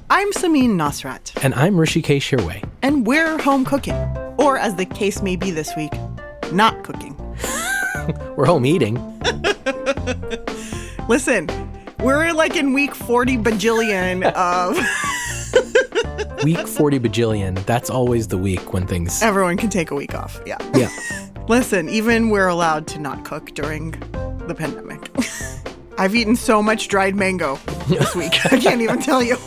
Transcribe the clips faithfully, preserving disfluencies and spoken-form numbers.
I'm Samin Nosrat. And I'm Rishikesh Hirway. And we're home cooking. Or, as the case may be this week, not cooking. We're home eating. Listen, we're like in week forty bajillion of... Week forty bajillion. That's always the week when things... Everyone can take a week off, yeah. Yeah. Listen, even we're allowed to not cook during the pandemic. I've eaten so much dried mango this week. I can't even tell you.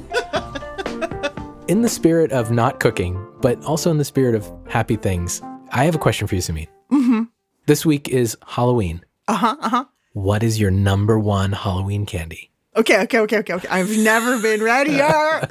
In the spirit of not cooking, but also in the spirit of happy things, I have a question for you, Samin. Mm-hmm. This week is Halloween. Uh-huh, uh-huh. What is your number one Halloween candy? Okay, okay, okay, okay, okay. I've never been readier.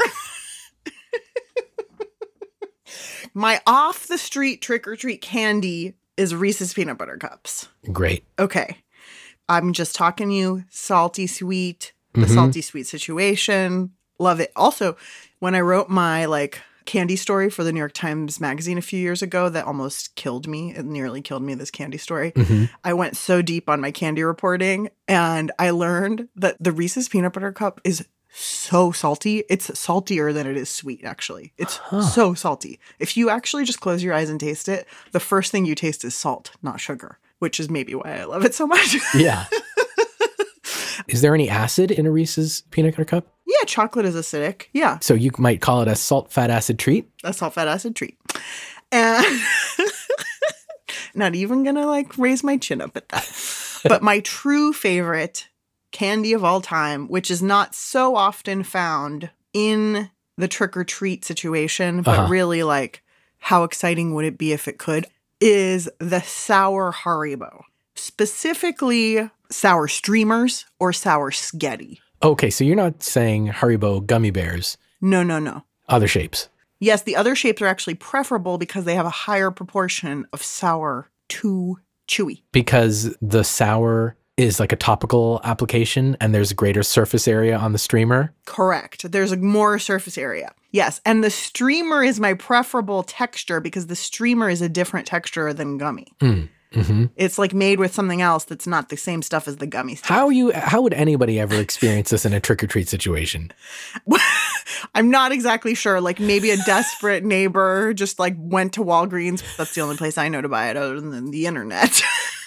My off-the-street trick-or-treat candy is Reese's Peanut Butter Cups. Great. Okay. I'm just talking to you salty sweet, the Mm-hmm. salty sweet situation. Love it. Also, when I wrote my like candy story for the New York Times Magazine a few years ago that almost killed me, it nearly killed me, this candy story, Mm-hmm. I went so deep on my candy reporting and I learned that the Reese's Peanut Butter Cup is so salty. It's saltier than it is sweet, actually. It's Huh. so salty. If you actually just close your eyes and taste it, the first thing you taste is salt, not sugar, which is maybe why I love it so much. Yeah. Is there any acid in a Reese's Peanut Butter Cup? Yeah, chocolate is acidic. Yeah, So you might call it a salt, fat, acid treat? a salt, fat, acid treat. And not even gonna like raise my chin up at that. But my true favorite candy of all time, which is not so often found in the trick-or-treat situation, but Uh-huh. really like how exciting would it be if it could, is the sour Haribo. Specifically sour streamers or sour sketty. Okay, so you're not saying Haribo gummy bears, No, no, no. other shapes. Yes, the other shapes are actually preferable because they have a higher proportion of sour to chewy. Because the sour is like a topical application and there's a greater surface area on the streamer. Correct. There's a more surface area. Yes, and the streamer is my preferable texture because the streamer is a different texture than gummy. Mm. Mm-hmm. It's like made with something else that's not the same stuff as the gummy stuff. How you? How would anybody ever experience this in a trick-or-treat situation? I'm not exactly sure. Like maybe a desperate neighbor just like went to Walgreens. That's the only place I know to buy it other than the internet.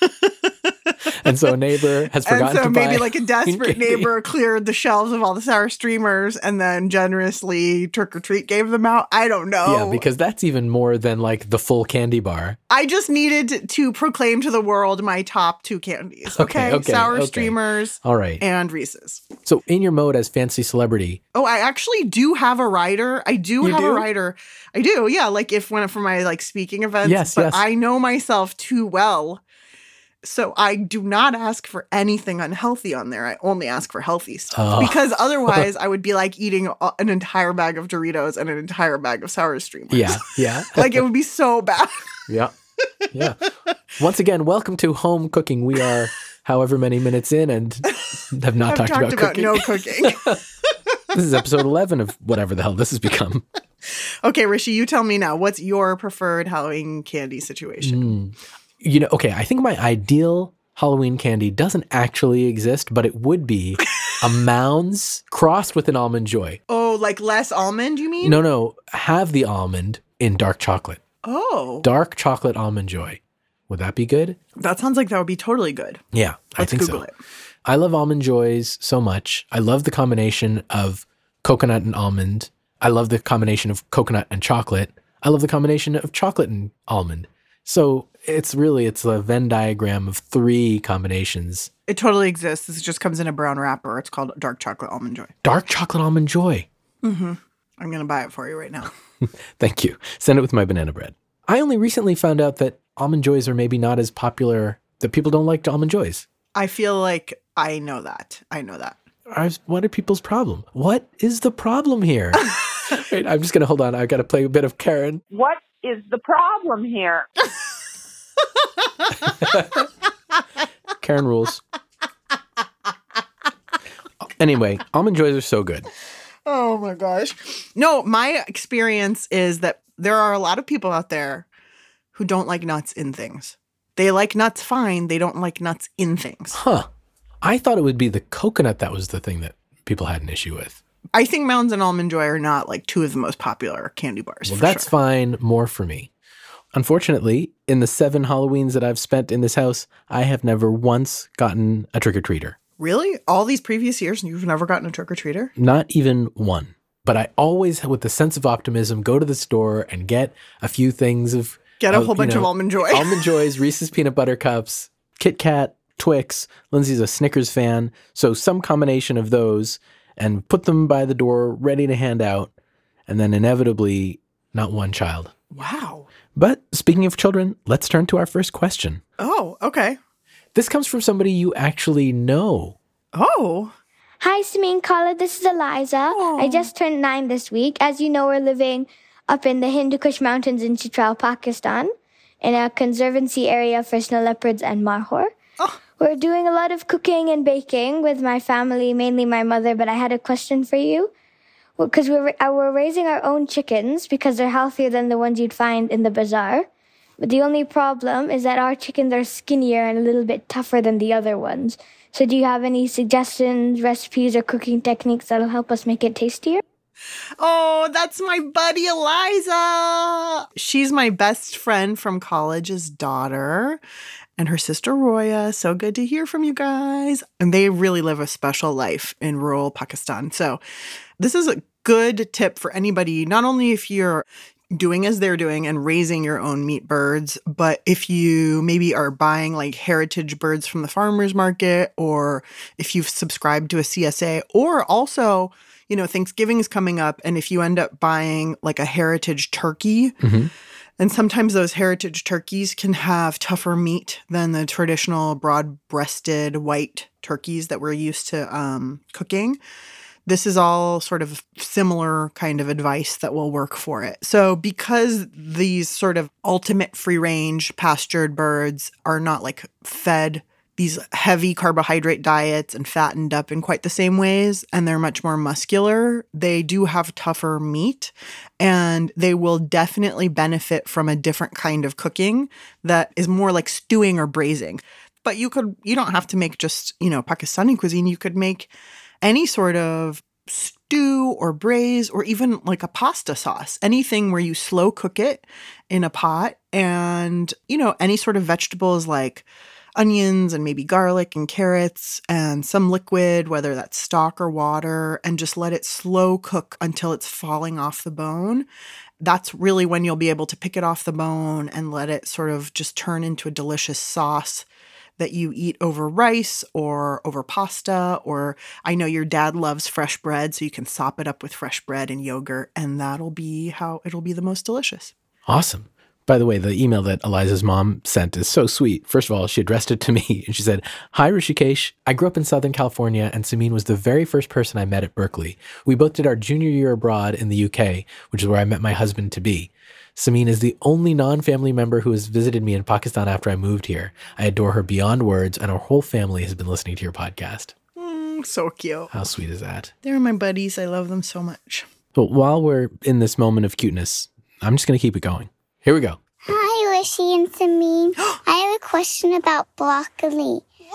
And so a neighbor has And forgotten so to maybe buy like a desperate candy. neighbor cleared the shelves of all the sour streamers and then generously trick or treat gave them out. I don't know. Yeah, because that's even more than like the full candy bar. I just needed to proclaim to the world my top two candies. Okay. Okay, okay, Sour okay. streamers All right. and Reese's. So in your mode as fancy celebrity, Oh, I actually do have a rider. I do You have do? a rider. I do. Yeah. Like if when for my like speaking events. Yes, but yes. I know myself too well. So I do not ask for anything unhealthy on there. I only ask for healthy stuff. Oh. Because otherwise I would be like eating a- an entire bag of Doritos and an entire bag of sour streamers. yeah, yeah, Like it would be so bad. yeah, yeah. Once again, welcome to home cooking. We are however many minutes in and have not I've talked, talked about, about cooking. no cooking. This is episode eleven of whatever the hell this has become. Okay, Rishi, you tell me now. What's your preferred Halloween candy situation? Mm. You know, okay, I think my ideal Halloween candy doesn't actually exist, but it would be a Mounds crossed with an Almond Joy. Oh, like less almond, you mean? No, no, have the almond in dark chocolate. Oh, Dark chocolate Almond Joy. Would that be good? that sounds like that would be totally good. Yeah, I Let's think Google so. it. I love Almond Joys so much. I love the combination of coconut and almond. I love the combination of coconut and chocolate. I love the combination of chocolate and almond. So it's really, it's a Venn diagram of three combinations. It totally exists. This just comes in a brown wrapper. It's called dark chocolate almond joy. Dark chocolate Almond Joy. Mm-hmm. I'm going to buy it for you right now. Thank you. Send it with my banana bread. I only recently found out that Almond Joys are maybe not as popular, that people don't like Almond Joys. I feel like I know that. I know that. Are- What are people's problem? What is the problem here? Wait, I'm just going to hold on. I got to play a bit of Karen. What is the problem here? Karen rules. Anyway, Almond Joys are so good. Oh my gosh. No, my experience is that there are a lot of people out there who don't like nuts in things. They like nuts fine. They don't like nuts in things. Huh. I thought it would be the coconut that was the thing that people had an issue with. I think Mounds and Almond Joy are not like two of the most popular candy bars. Well, for that's sure. fine. More for me. Unfortunately, in the seven Halloweens that I've spent in this house, I have never once gotten a trick-or-treater. Really? All these previous years, you've never gotten a trick-or-treater? Not even one. But I always, with a sense of optimism, go to the store and get a few things of... Get a of, whole bunch you know, of Almond Joy. Almond Joys, Reese's Peanut Butter Cups, Kit Kat, Twix. Lindsay's a Snickers fan. So some combination of those and put them by the door ready to hand out. And then inevitably, not one child. Wow. But speaking of children, let's turn to our first question. Oh, okay. This comes from somebody you actually know. Oh. Hi, Samin Kala. This is Eliza. Aww. I just turned nine this week. As you know, we're living up in the Hindu Kush Mountains in Chitral, Pakistan, in a conservancy area for snow leopards and marhor. Oh. We're doing a lot of cooking and baking with my family, mainly my mother, but I had a question for you. Because we're, we're raising our own chickens because they're healthier than the ones you'd find in the bazaar. But the only problem is that our chickens are skinnier and a little bit tougher than the other ones. So do you have any suggestions, recipes, or cooking techniques that'll help us make it tastier? Oh, that's my buddy Eliza. She's my best friend from college's daughter and her sister Roya. So good to hear from you guys. And they really live a special life in rural Pakistan. So this is a good tip for anybody, not only if you're doing as they're doing and raising your own meat birds, but if you maybe are buying like heritage birds from the farmer's market, or if you've subscribed to a C S A, or also, you know, Thanksgiving is coming up, and if you end up buying like a heritage turkey, Mm-hmm. and sometimes those heritage turkeys can have tougher meat than the traditional broad-breasted white turkeys that we're used to um, cooking. This is all sort of similar kind of advice that will work for it. So because these sort of ultimate free-range pastured birds are not like fed these heavy carbohydrate diets and fattened up in quite the same ways, and they're much more muscular, they do have tougher meat, and they will definitely benefit from a different kind of cooking that is more like stewing or braising. But you could, you don't have to make just, you know, Pakistani cuisine. You could make any sort of stew or braise or even like a pasta sauce, anything where you slow cook it in a pot, and, you know, any sort of vegetables like onions and maybe garlic and carrots and some liquid, whether that's stock or water, and just let it slow cook until it's falling off the bone. That's really when you'll be able to pick it off the bone and let it sort of just turn into a delicious sauce that you eat over rice or over pasta. Or I know your dad loves fresh bread, so you can sop it up with fresh bread and yogurt, and that'll be how it'll be the most delicious. Awesome. By the way, the email that Eliza's mom sent is so sweet. First of all, she addressed it to me and she said, "Hi, Rishikesh. I grew up in Southern California, and Samin was the very first person I met at Berkeley. We both did our junior year abroad in the U K, which is where I met my husband-to-be. Samin is the only non-family member who has visited me in Pakistan after I moved here. I adore her beyond words, and our whole family has been listening to your podcast." Mm, so cute. How sweet is that? They're my buddies. I love them so much. But while we're in this moment of cuteness, I'm just going to keep it going. Here we go. Hi, Rishi and Samin. I have a question about broccoli.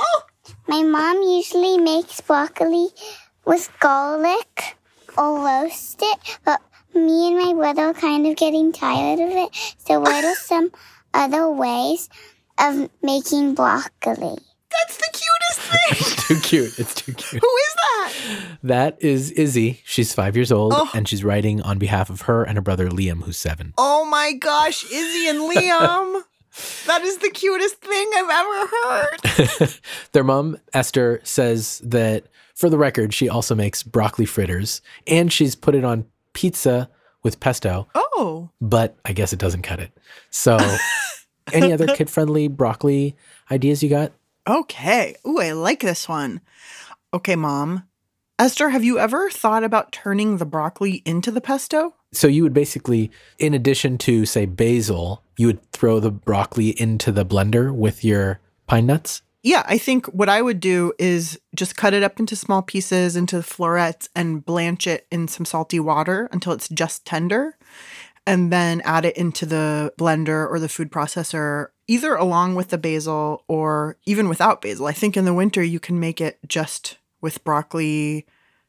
My mom usually makes broccoli with garlic or roast it, but me and my brother are kind of getting tired of it. So what are some other ways of making broccoli? That's the cutest thing. It's too cute. It's too cute. Who is that? That is Izzy. She's five years old, Oh. and she's writing on behalf of her and her brother Liam, who's seven. Oh my gosh, Izzy and Liam. That is the cutest thing I've ever heard. Their mom, Esther, says that, for the record, she also makes broccoli fritters, and she's put it on pizza with pesto, Oh. but I guess it doesn't cut it. So any other kid-friendly broccoli ideas you got? Okay. Ooh, I like this one. Okay, Mom. Esther, have you ever thought about turning the broccoli into the pesto? So you would basically, in addition to, say, basil, you would throw the broccoli into the blender with your pine nuts? Yeah, I think what I would do is just cut it up into small pieces, into florets, and blanch it in some salty water until it's just tender, and then add it into the blender or the food processor, either along with the basil or even without basil. I think in the winter you can make it just with broccoli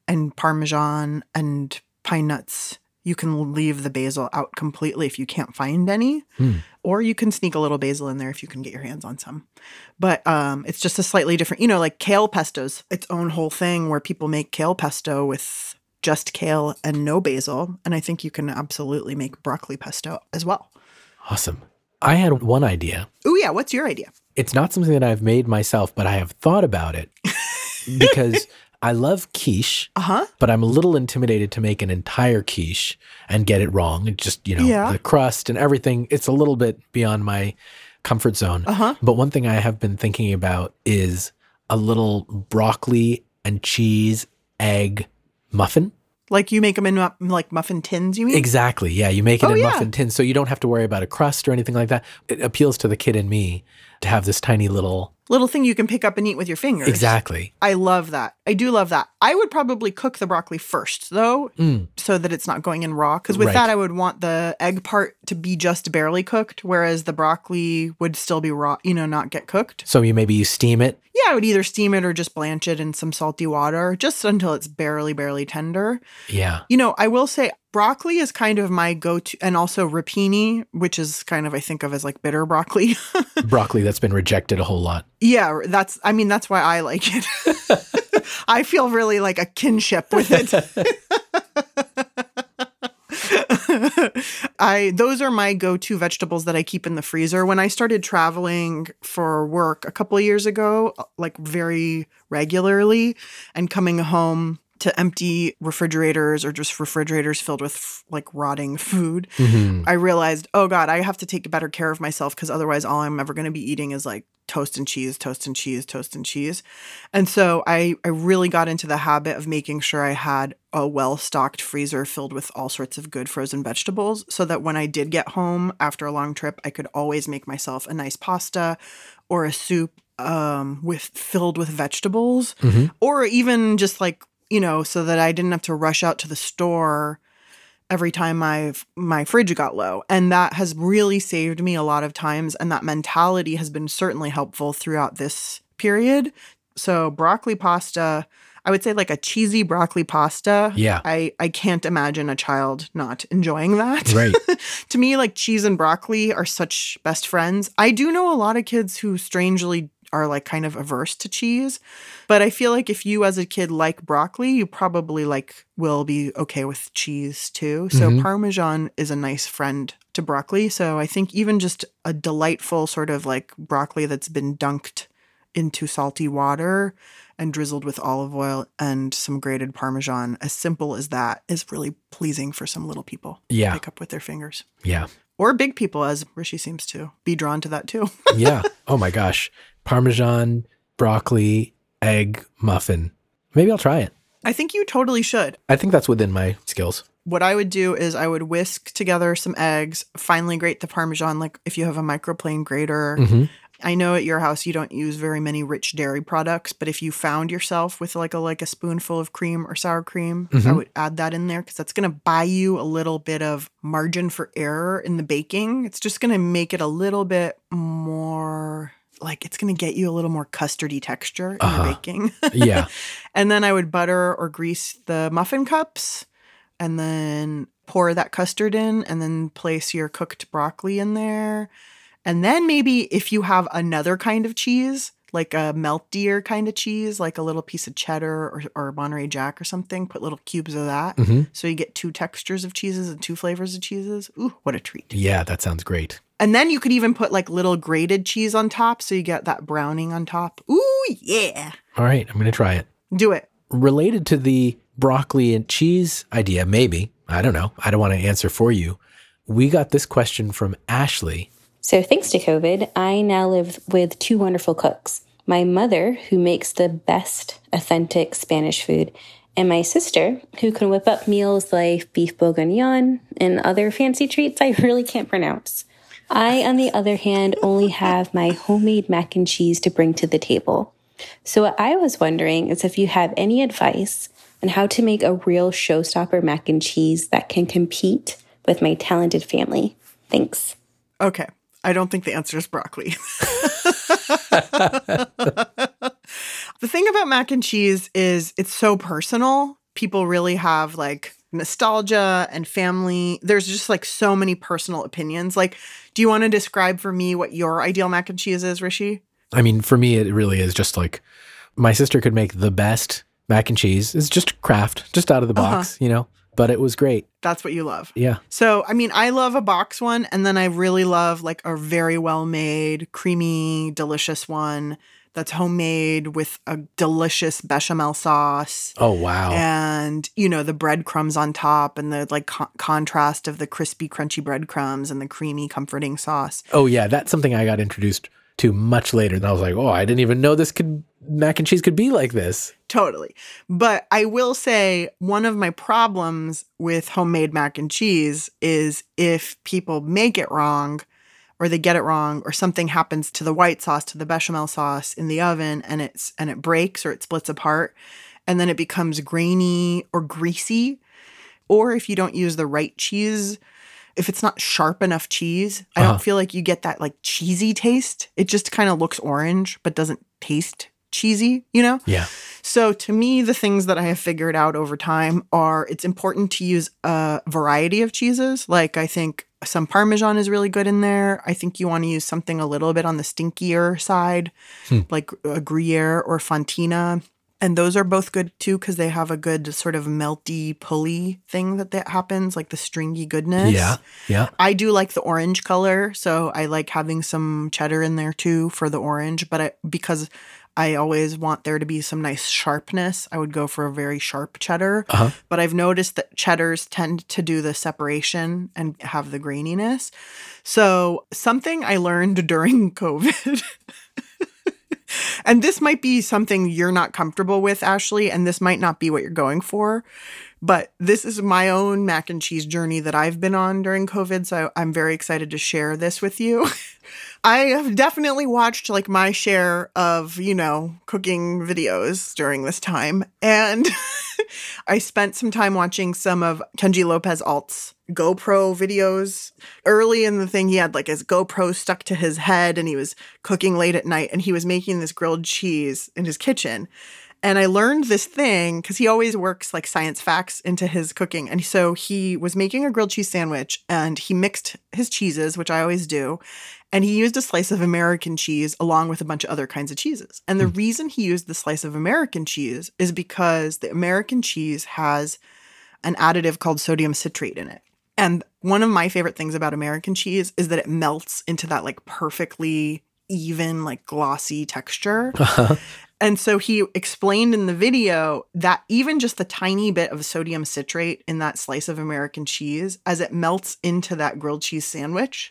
and Parmesan and pine nuts. You can leave the basil out completely if you can't find any, Mm. or you can sneak a little basil in there if you can get your hands on some. But um, it's just a slightly different, you know, like kale pesto's its own whole thing where people make kale pesto with just kale and no basil. And I think you can absolutely make broccoli pesto as well. Awesome. I had one idea. Oh, yeah. What's your idea? It's not something that I've made myself, but I have thought about it because I love quiche, Uh-huh. but I'm a little intimidated to make an entire quiche and get it wrong. It just, you know, Yeah. the crust and everything, it's a little bit beyond my comfort zone. Uh-huh. But one thing I have been thinking about is a little broccoli and cheese egg muffin. Like you make them in mu- like muffin tins, you mean? Exactly. Yeah. You make it Oh, in yeah. muffin tins, so you don't have to worry about a crust or anything like that. It appeals to the kid in me to have this tiny little. Little thing you can pick up and eat with your fingers. Exactly. I love that. I do love that. I would probably cook the broccoli first, though, Mm. so that it's not going in raw. Because with Right. that, I would want the egg part to be just barely cooked, whereas the broccoli would still be raw, you know, not get cooked. So you maybe you steam it. Yeah, I would either steam it or just blanch it in some salty water, just until it's barely, barely tender. Yeah. You know, I will say broccoli is kind of my go-to, and also rapini, which is kind of, I think of as like bitter broccoli. Broccoli that's been rejected a whole lot. Yeah, that's, I mean, that's why I like it. I feel really like a kinship with it. I those are my go-to vegetables that I keep in the freezer. When I started traveling for work a couple of years ago, like very regularly, and coming home to empty refrigerators or just refrigerators filled with like rotting food, Mhm. I realized, oh God, I have to take better care of myself because otherwise all I'm ever going to be eating is like toast and cheese, toast and cheese, toast and cheese. And so I, I really got into the habit of making sure I had a well-stocked freezer filled with all sorts of good frozen vegetables so that when I did get home after a long trip, I could always make myself a nice pasta or a soup um, with filled with vegetables, Mhm. or even just like, you know, so that I didn't have to rush out to the store every time my my fridge got low. And that has really saved me a lot of times. And that mentality has been certainly helpful throughout this period. So broccoli pasta, I would say like a cheesy broccoli pasta. Yeah. I, I can't imagine a child not enjoying that. Right. To me, like cheese and broccoli are such best friends. I do know a lot of kids who strangely are like kind of averse to cheese. But I feel like if you as a kid like broccoli, you probably like will be okay with cheese too. So Mhm. Parmesan is a nice friend to broccoli. So I think even just a delightful sort of like broccoli that's been dunked into salty water and drizzled with olive oil and some grated Parmesan, as simple as that, is really pleasing for some little people Yeah. to pick up with their fingers. Yeah. Or big people, as Rishi seems to be drawn to that too. Yeah. Oh my gosh. Parmesan, broccoli, egg, muffin. Maybe I'll try it. I think you totally should. I think that's within my skills. What I would do is I would whisk together some eggs, finely grate the Parmesan, like if you have a microplane grater. hmm I know at your house you don't use very many rich dairy products, but if you found yourself with like a like a spoonful of cream or sour cream, I Mhm. would add that in there because that's going to buy you a little bit of margin for error in the baking. It's just going to make it a little bit more like it's going to get you a little more custardy texture in Uh-huh. your baking. Yeah. And then I would butter or grease the muffin cups and then pour that custard in and then place your cooked broccoli in there. And then maybe if you have another kind of cheese, like a meltier kind of cheese, like a little piece of cheddar or, or Monterey Jack or something, put little cubes of that. hmm So you get two textures of cheeses and two flavors of cheeses. Ooh, what a treat. Yeah, that sounds great. And then you could even put like little grated cheese on top so you get that browning on top. Ooh, yeah. All right. I'm going to try it. Do it. Related to the broccoli and cheese idea, maybe. I don't know. I don't want to answer for you. We got this question from Ashley. So thanks to COVID, I now live with two wonderful cooks. My mother, who makes the best authentic Spanish food, and my sister, who can whip up meals like beef bourguignon and other fancy treats I really can't pronounce. I, on the other hand, only have my homemade mac and cheese to bring to the table. So what I was wondering is if you have any advice on how to make a real showstopper mac and cheese that can compete with my talented family. Thanks. Okay. I don't think the answer is broccoli. The thing about mac and cheese is it's so personal people really have like nostalgia and family. There's just like so many personal opinions. Like, do you want to describe for me what your ideal mac and cheese is, Rishi? I mean, for me, it really is just like my sister could make the best mac and cheese. It's just craft, just out of the box, uh-huh. you know, but it was great. That's what you love. Yeah. So, I mean, I love a box one, and then I really love like a very well-made, creamy, delicious one that's homemade with a delicious bechamel sauce. Oh, wow. And, you know, the breadcrumbs on top and the like co- contrast of the crispy, crunchy breadcrumbs and the creamy, comforting sauce. Oh, yeah. That's something I got introduced to much later. And I was like, oh, I didn't even know this could, mac and cheese could be like this. Totally. But I will say one of my problems with homemade mac and cheese is if people make it wrong, or they get it wrong, or something happens to the white sauce, to the bechamel sauce in the oven, and it's and it breaks or it splits apart, and then it becomes grainy or greasy. Or if you don't use the right cheese, if it's not sharp enough cheese, I uh-huh. don't feel like you get that like cheesy taste. It just kind of looks orange, but doesn't taste cheesy, you know? Yeah. So to me, the things that I have figured out over time are it's important to use a variety of cheeses. Like I think some Parmesan is really good in there. I think you want to use something a little bit on the stinkier side, hmm. like a Gruyere or Fontina. And those are both good too because they have a good sort of melty, pulley thing that, that happens, like the stringy goodness. Yeah, yeah. I do like the orange color, so I like having some cheddar in there too for the orange. But I, because I always want there to be some nice sharpness, I would go for a very sharp cheddar. Uh-huh. But I've noticed that cheddars tend to do the separation and have the graininess. So something I learned during COVID, and this might be something you're not comfortable with, Ashley, and this might not be what you're going for, but this is my own mac and cheese journey that I've been on during COVID, so I'm very excited to share this with you. I have definitely watched like my share of, you know, cooking videos during this time. And I spent some time watching some of Kenji Lopez Alt's GoPro videos. Early in the thing, he had like his GoPro stuck to his head and he was cooking late at night and he was making this grilled cheese in his kitchen. And I learned this thing because he always works like science facts into his cooking. And so he was making a grilled cheese sandwich and he mixed his cheeses, which I always do. And he used a slice of American cheese along with a bunch of other kinds of cheeses. And the mm. reason he used the slice of American cheese is because the American cheese has an additive called sodium citrate in it. And one of my favorite things about American cheese is that it melts into that like perfectly even, like glossy texture. Uh-huh. And so he explained in the video that even just the tiny bit of sodium citrate in that slice of American cheese, as it melts into that grilled cheese sandwich,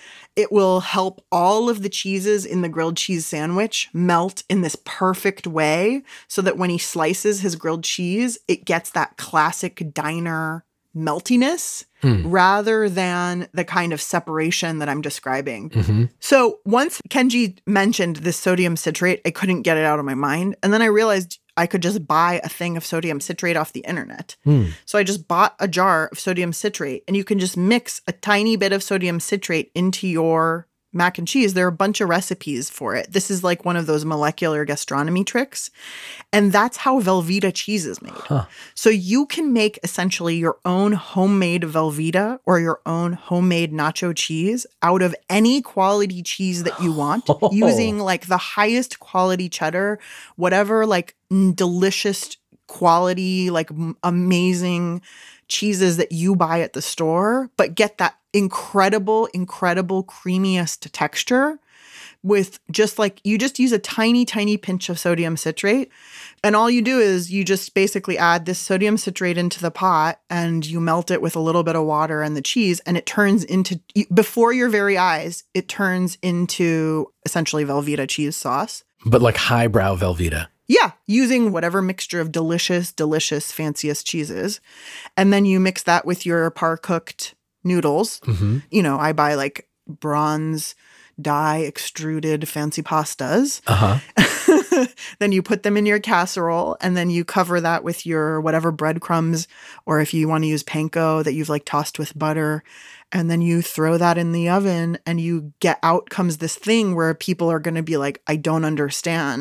it will help all of the cheeses in the grilled cheese sandwich melt in this perfect way so that when he slices his grilled cheese, it gets that classic diner meltiness hmm. rather than the kind of separation that I'm describing. Mm-hmm. So once Kenji mentioned this sodium citrate, I couldn't get it out of my mind. And then I realized I could just buy a thing of sodium citrate off the internet. Hmm. So I just bought a jar of sodium citrate and you can just mix a tiny bit of sodium citrate into your mac and cheese. There are a bunch of recipes for it. This is like one of those molecular gastronomy tricks. And that's how Velveeta cheese is made. Huh. So you can make essentially your own homemade Velveeta or your own homemade nacho cheese out of any quality cheese that you want oh. using like the highest quality cheddar, whatever like delicious quality, like amazing cheeses that you buy at the store, but get that incredible, incredible creamiest texture with just like, you just use a tiny, tiny pinch of sodium citrate. And all you do is you just basically add this sodium citrate into the pot and you melt it with a little bit of water and the cheese. And it turns into, before your very eyes, it turns into essentially Velveeta cheese sauce. But like highbrow Velveeta. Yeah, using whatever mixture of delicious, delicious, fanciest cheeses. And then you mix that with your par-cooked noodles. Mm-hmm. You know, I buy like bronze dye extruded fancy pastas. Uh-huh. Then you put them in your casserole and then you cover that with your whatever breadcrumbs, or if you want to use panko that you've like tossed with butter. And then you throw that in the oven and you get out comes this thing where people are going to be like, I don't understand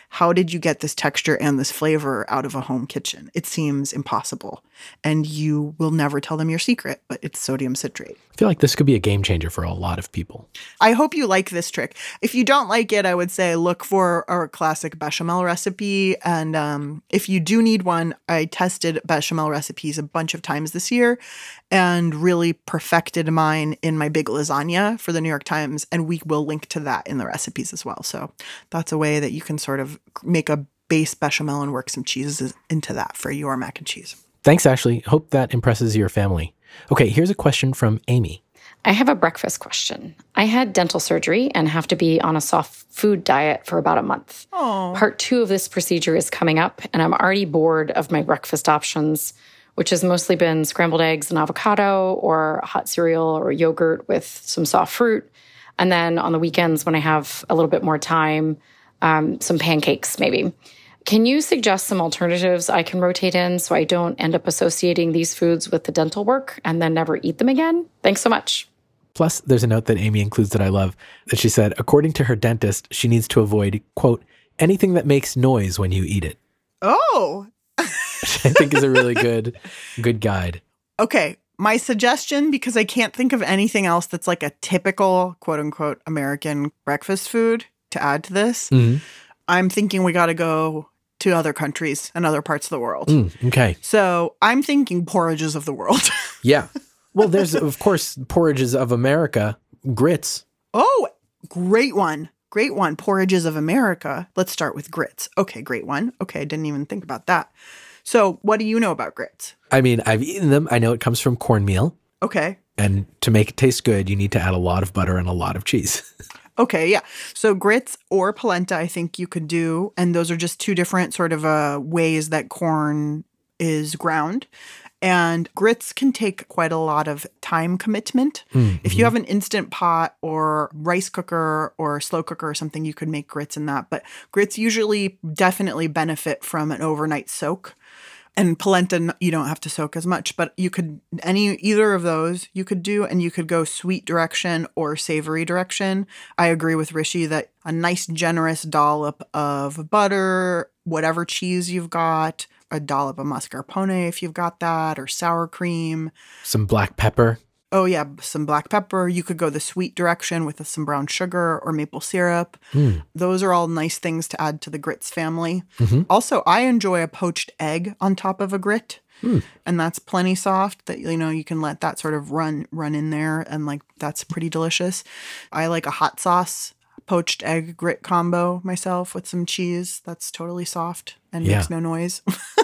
how did you get this texture and this flavor out of a home kitchen? It seems impossible. And you will never tell them your secret, but it's sodium citrate. I feel like this could be a game changer for a lot of people. I hope you like this trick. If you don't like it, I would say look for our classic bechamel recipe. And um, if you do need one, I tested bechamel recipes a bunch of times this year and really perfected mine in my big lasagna for the New York Times. And we will link to that in the recipes as well. So that's a way that you can sort of make a base bechamel and work some cheeses into that for your mac and cheese. Thanks, Ashley. Hope that impresses your family. Okay, here's a question from Amy. I have a breakfast question. I had dental surgery and have to be on a soft food diet for about a month. Aww. Part two of this procedure is coming up, and I'm already bored of my breakfast options, which has mostly been scrambled eggs and avocado or hot cereal or yogurt with some soft fruit. And then on the weekends when I have a little bit more time, um, some pancakes maybe. Can you suggest some alternatives I can rotate in so I don't end up associating these foods with the dental work and then never eat them again? Thanks so much. Plus, there's a note that Amy includes that I love, that she said, according to her dentist, she needs to avoid, quote, anything that makes noise when you eat it. Oh. Which I think is a really good, good guide. Okay. My suggestion, because I can't think of anything else that's like a typical, quote unquote, American breakfast food to add to this, Mm-hmm. I'm thinking we got to go to other countries and other parts of the world. Mm, okay. So I'm thinking porridges of the world. Yeah. Well, there's, of course, porridges of America, grits. Oh, great one. Great one. Porridges of America. Let's start with grits. Okay, great one. Okay, I didn't even think about that. So what do you know about grits? I mean, I've eaten them. I know it comes from cornmeal. Okay. And to make it taste good, you need to add a lot of butter and a lot of cheese. Okay, yeah. So grits or polenta, I think you could do. And those are just two different sort of uh, ways that corn is ground. And grits can take quite a lot of time commitment. Mm-hmm. If you have an Instant Pot or rice cooker or slow cooker or something, you could make grits in that. But grits usually definitely benefit from an overnight soak. And polenta, you don't have to soak as much, but you could, any, either of those you could do, and you could go sweet direction or savory direction. I agree with Rishi that a nice generous dollop of butter, whatever cheese you've got, a dollop of mascarpone if you've got that, or sour cream. Some black pepper. Oh, yeah, some black pepper. You could go the sweet direction with some brown sugar or maple syrup. Mm. Those are all nice things to add to the grits family. Mm-hmm. Also, I enjoy a poached egg on top of a grit. Mm. And that's plenty soft that, you know, you can let that sort of run run in there. And, like, that's pretty delicious. I like a hot sauce poached egg grit combo myself with some cheese. That's totally soft and yeah. makes no noise.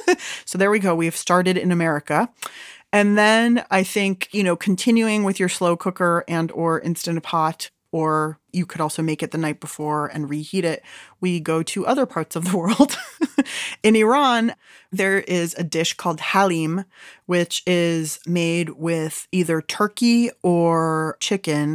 So there we go. We've started in America. And then I think, you know, continuing with your slow cooker and or Instant Pot, or you could also make it the night before and reheat it, we go to other parts of the world. In Iran, there is a dish called halim, which is made with either turkey or chicken,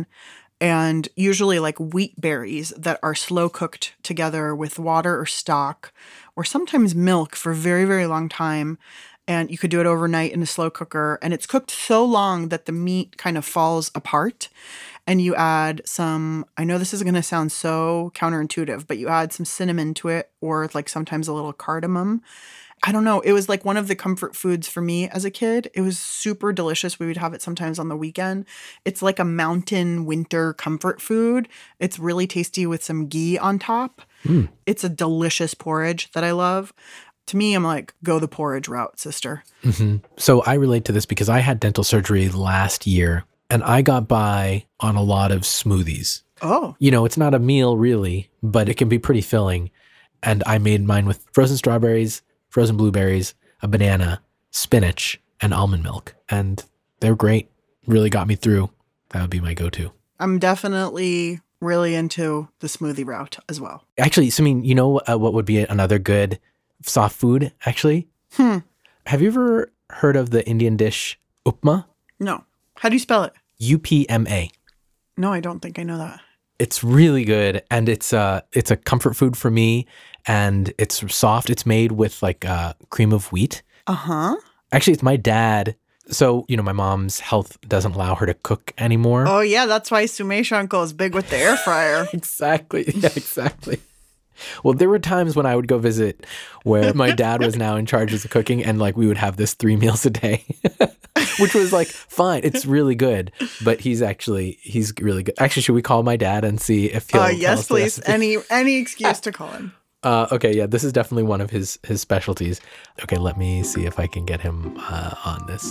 and usually like wheat berries that are slow cooked together with water or stock, or sometimes milk for a very, very long time. And you could do it overnight in a slow cooker. And it's cooked so long that the meat kind of falls apart. And you add some, I know this is going to sound so counterintuitive, but you add some cinnamon to it, or like sometimes a little cardamom. I don't know. It was like one of the comfort foods for me as a kid. It was super delicious. We would have it sometimes on the weekend. It's like a mountain winter comfort food. It's really tasty with some ghee on top. Mm. It's a delicious porridge that I love. To me, I'm like, go the porridge route, sister. Mm-hmm. So I relate to this because I had dental surgery last year and I got by on a lot of smoothies. Oh. You know, it's not a meal really, but it can be pretty filling. And I made mine with frozen strawberries, frozen blueberries, a banana, spinach, and almond milk. And they're great. Really got me through. That would be my go-to. I'm definitely really into the smoothie route as well. Actually, so I mean, you know uh, what would be another good soft food, actually? Hmm. Have you ever heard of the Indian dish upma? No. How do you spell it? U P M A. No, I don't think I know that. It's really good, and it's uh it's a comfort food for me, and it's soft. It's made with like uh, cream of wheat. Uh-huh. Actually, it's my dad. So, you know, my mom's health doesn't allow her to cook anymore. Oh, yeah. That's why Sumesh uncle is big with the air fryer. Exactly. Yeah, exactly. Well, there were times when I would go visit where my dad was now in charge of the cooking, and like we would have this three meals a day, which was like fine. It's really good, but he's actually he's really good. Actually, should we call my dad and see if he'll? Uh, tell yes, us the please. recipe? Any any excuse to call him. Uh, okay, yeah, this is definitely one of his his specialties. Okay, let me see if I can get him uh, on this.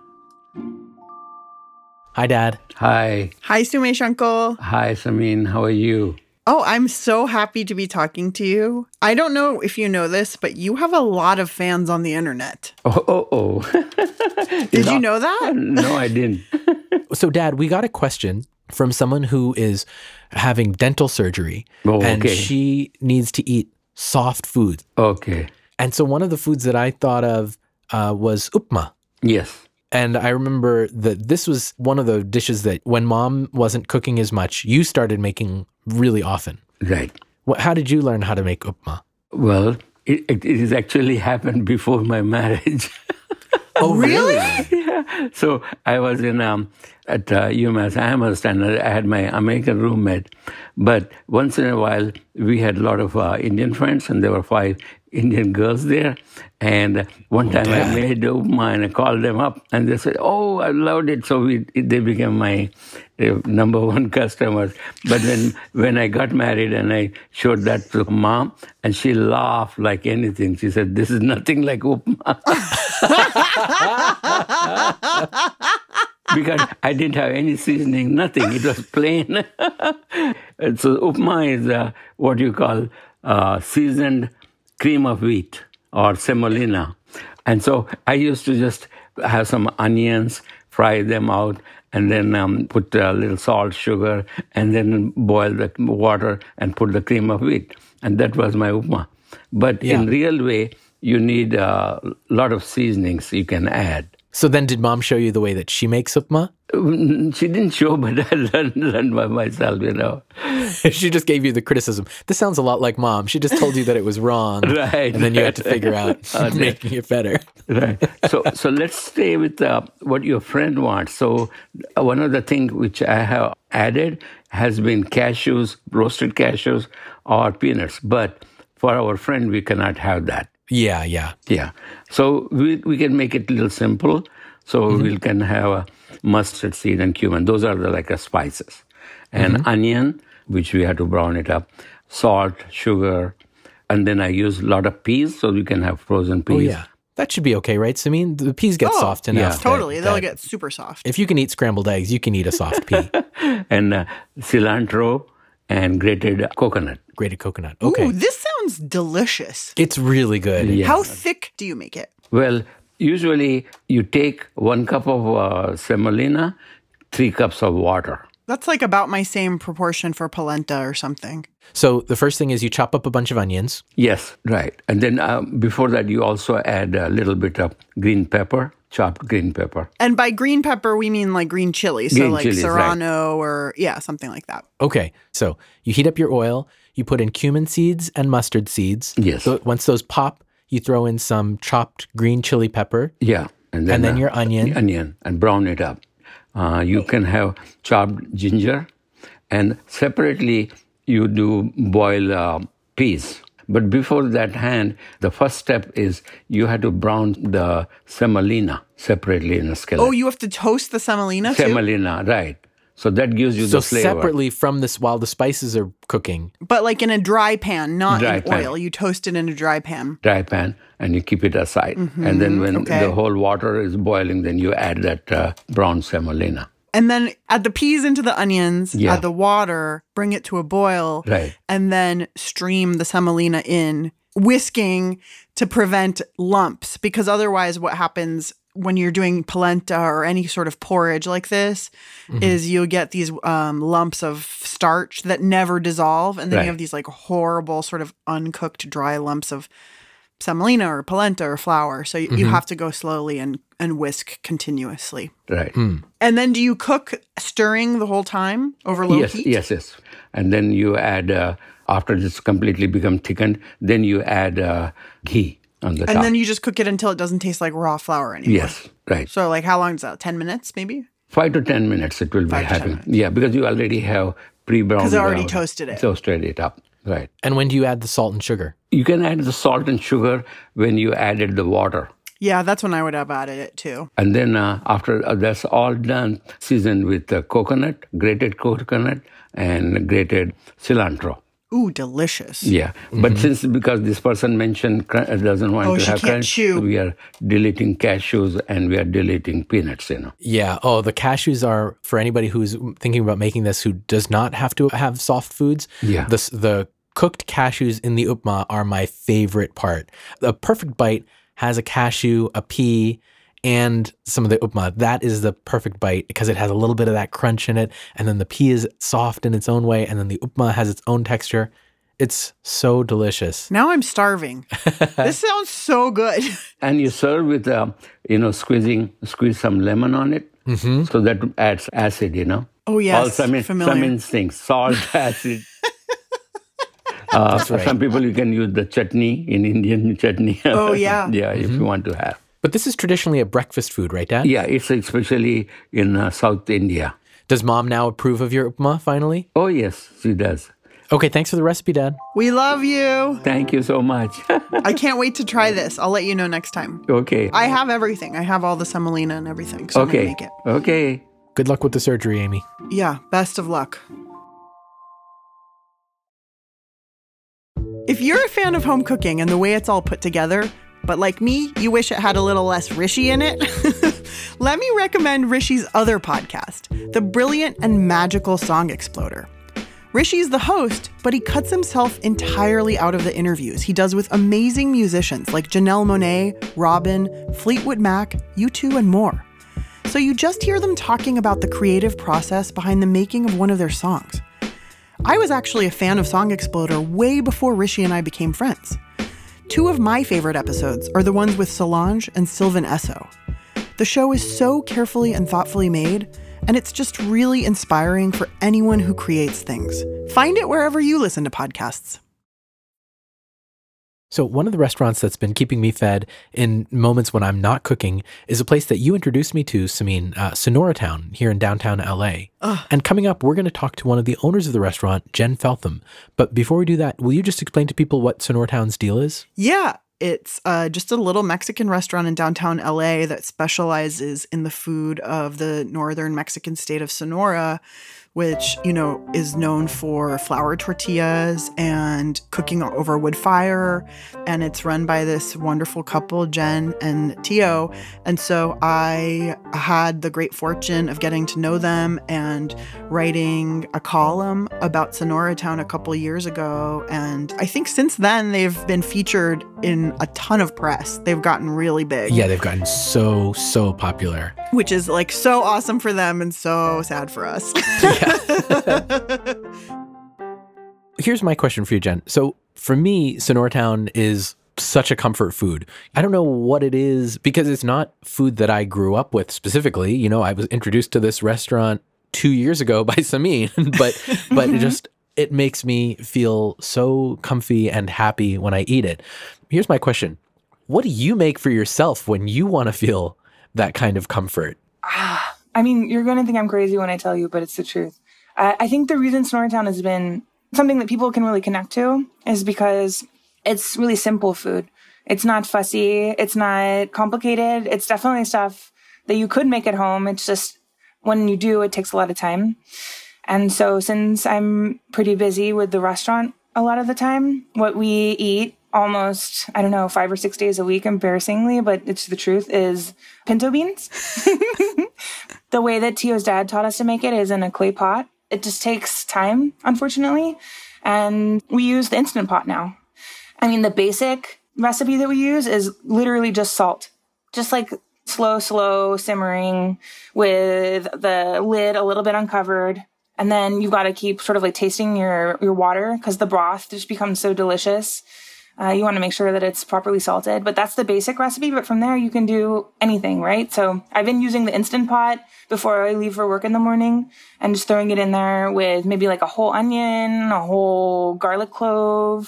Hi, Dad. Hi. Hi, Sumesh uncle. Hi, Samin. How are you? Oh, I'm so happy to be talking to you. I don't know if you know this, but you have a lot of fans on the internet. Oh, oh, oh. Did you know that? No, I didn't. So, Dad, we got a question from someone who is having dental surgery, Oh, and okay. she needs to eat soft food. Okay. And so one of the foods that I thought of uh, was upma. Yes. And I remember that this was one of the dishes that when Mom wasn't cooking as much, you started making really often. Right. What, how did you learn how to make upma? Well, it, it, it has actually happened before my marriage. Oh, really? Yeah. So I was in um, at uh, UMass Amherst, and I had my American roommate. But once in a while, we had a lot of uh, Indian friends, and there were five Indian girls there. And one time Dad. I made upma, and I called them up, and they said, "Oh, I loved it." So we, they became my uh, number one customers. But when when I got married, and I showed that to Mom, and she laughed like anything. She said, "This is nothing like upma." Because I didn't have any seasoning, nothing. It was plain. And so upma is uh, what you call uh, seasoned cream of wheat or semolina. And so I used to just have some onions, fry them out, and then um, put a little salt, sugar, and then boil the water and put the cream of wheat. And that was my upma. But Yeah. in real way, you need a lot of seasonings you can add. So then did Mom show you the way that she makes upma? She didn't show, but I learned, learned by myself, you know. She just gave you the criticism. This sounds a lot like Mom. She just told you that it was wrong. Right. And then you had to figure out making it better. Right. So, so let's stay with uh, what your friend wants. So, uh, one of the things which I have added has been cashews, roasted cashews, or peanuts. But for our friend, we cannot have that. Yeah, yeah. Yeah. So we we can make it a little simple. So mm-hmm. we can have a mustard seed and cumin. Those are the like a spices. And mm-hmm. onion, which we have to brown it up. Salt, sugar. And then I use a lot of peas, so we can have frozen peas. Oh, yeah. That should be okay, right? So, I mean, the peas get Oh, soft enough. yeah. that- Totally. They'll that get super soft. If you can eat scrambled eggs, you can eat a soft pea. And uh, cilantro and grated coconut. Grated coconut. Okay. Ooh, this sounds delicious. It's really good. Yeah. How thick do you make it? Well, usually you take one cup of uh, semolina, three cups of water. That's like about my same proportion for polenta or something. So the first thing is you chop up a bunch of onions. Yes, right. And then um, before that, you also add a little bit of green pepper, chopped green pepper. And by green pepper, we mean like green chili. So Green like chilies, right. serrano or, yeah, something like that. Okay. So you heat up your oil. You put in cumin seeds and mustard seeds. Yes. So once those pop, you throw in some chopped green chili pepper. Yeah. And And then your onion. Onion, and brown it up. Uh, you can have chopped ginger. And separately, you do boil uh, peas. But before that hand, the first step is you have to brown the semolina separately in a skillet. Oh, you have to toast the semolina too? Semolina, right. So that gives you So the flavor. separately from this, while the spices are cooking. But like in a dry pan, not Dry in pan. oil. You toast it in a dry pan. Dry pan, and you keep it aside. And then when okay. the whole water is boiling, then you add that uh, brown semolina. And then add the peas into the onions, Yeah. add the water, bring it to a boil, Right. and then stream the semolina in, whisking to prevent lumps. Because otherwise, what happens when you're doing polenta or any sort of porridge like this Mm-hmm. is you'll get these um, lumps of starch that never dissolve. And then Right. you have these like horrible sort of uncooked dry lumps of semolina or polenta or flour. So you, Mm-hmm. you have to go slowly and, and whisk continuously. Right. And then do you cook stirring the whole time over low yes, heat? yes, yes. And then you add, uh, after it's completely become thickened, then you add uh, ghee on the top. And then you just cook it until it doesn't taste like raw flour anymore. Yes, right. So like how long is that? ten minutes maybe? Five to ten minutes it will be Five to ten having. minutes. Yeah, because you already have pre-browned. 'Cause I already uh, toasted it. Toasted it up. Right. And when do you add the salt and sugar? You can add the salt and sugar when you added the water. Yeah, that's when I would have added it too. And then uh, after uh, that's all done, seasoned with uh, coconut, grated coconut, and grated cilantro. Ooh, delicious. Yeah. Mm-hmm. But since, because this person mentioned cr- doesn't want oh, to she have can't crunch, chew. we are deleting cashews and we are deleting peanuts, you know. Yeah. Oh, the cashews are, for anybody who's thinking about making this who does not have to have soft foods, Yeah. the, the cooked cashews in the upma are my favorite part. The perfect bite has a cashew, a pea, and some of the upma. That is the perfect bite because it has a little bit of that crunch in it. And then the pea is soft in its own way. And then the upma has its own texture. It's so delicious. Now I'm starving. This sounds so good. And you serve with, uh, you know, squeezing, squeeze some lemon on it. Mm-hmm. So that adds acid, you know. Oh, yes. All some, familiar. some instincts, salt, acid. Uh, That's right. Some people, you can use the chutney in Indian chutney. Oh, yeah. yeah, Mm-hmm. if you want to have. But this is traditionally a breakfast food, right, Dad? Yeah, it's especially in uh, South India. Does Mom now approve of your upma finally? Oh, yes, she does. Okay, thanks for the recipe, Dad. We love you. Thank you so much. I can't wait to try this. I'll let you know next time. Okay. I have everything. I have all the semolina and everything, so okay. I'm going to make it. Okay. Good luck with the surgery, Amy. Yeah, best of luck. If you're a fan of home cooking and the way it's all put together, but like me, you wish it had a little less Rishi in it, let me recommend Rishi's other podcast, The Brilliant and Magical Song Exploder. Rishi's the host, but he cuts himself entirely out of the interviews he does with amazing musicians like Janelle Monáe, Robin, Fleetwood Mac, U two, and more. So you just hear them talking about the creative process behind the making of one of their songs. I was actually a fan of Song Exploder way before Rishi and I became friends. Two of my favorite episodes are the ones with Solange and Sylvan Esso. The show is so carefully and thoughtfully made, and it's just really inspiring for anyone who creates things. Find it wherever you listen to podcasts. So one of the restaurants that's been keeping me fed in moments when I'm not cooking is a place that you introduced me to, Samin, uh, Sonoratown here in downtown L A. Ugh. And coming up, we're going to talk to one of the owners of the restaurant, Jen Feltham. But before we do that, will you just explain to people what Sonoratown's deal is? Yeah, it's uh, just a little Mexican restaurant in downtown L A that specializes in the food of the northern Mexican state of Sonora, which, you know, is known for flour tortillas and cooking over wood fire. And it's run by this wonderful couple, Jen and Tio. And so I had the great fortune of getting to know them and writing a column about Sonoratown a couple years ago. And I think since then, they've been featured in a ton of press. They've gotten really big. Yeah, they've gotten so, so popular. Which is like so awesome for them and so sad for us. Here's my question for you, Jen. So for me, Sonoratown is such a comfort food. I don't know what it is because it's not food that I grew up with specifically. You know, I was introduced to this restaurant two years ago by Samin, but but it just, it makes me feel so comfy and happy when I eat it. Here's my question. What do you make for yourself when you want to feel that kind of comfort? Ah, I mean, you're going to think I'm crazy when I tell you, but it's the truth. I, I think the reason Sonoratown has been something that people can really connect to is because it's really simple food. It's not fussy. It's not complicated. It's definitely stuff that you could make at home. It's just when you do, it takes a lot of time. And so since I'm pretty busy with the restaurant a lot of the time, what we eat almost, I don't know, five or six days a week, embarrassingly, but it's the truth, is pinto beans. The way that Tio's dad taught us to make it is in a clay pot. It just takes time, unfortunately. And we use the Instant Pot now. I mean, the basic recipe that we use is literally just salt. Just like slow, slow simmering with the lid a little bit uncovered. And then you've got to keep sort of like tasting your, your water because the broth just becomes so delicious. Uh, you want to make sure that it's properly salted, but that's the basic recipe. But from there, you can do anything, right? So I've been using the Instant Pot before I leave for work in the morning and just throwing it in there with maybe like a whole onion, a whole garlic clove,